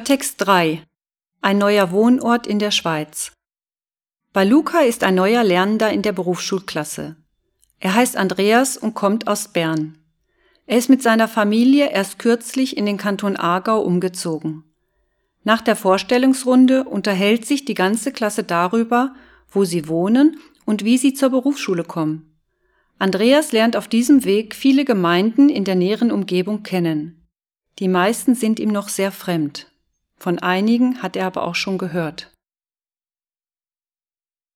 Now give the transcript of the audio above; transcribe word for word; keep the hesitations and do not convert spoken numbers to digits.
Hörtext drei. Ein neuer Wohnort in der Schweiz. Bei Luca ist ein neuer Lernender in der Berufsschulklasse. Er heißt Andreas und kommt aus Bern. Er ist mit seiner Familie erst kürzlich in den Kanton Aargau umgezogen. Nach der Vorstellungsrunde unterhält sich die ganze Klasse darüber, wo sie wohnen und wie sie zur Berufsschule kommen. Andreas lernt auf diesem Weg viele Gemeinden in der näheren Umgebung kennen. Die meisten sind ihm noch sehr fremd. Von einigen hat er aber auch schon gehört.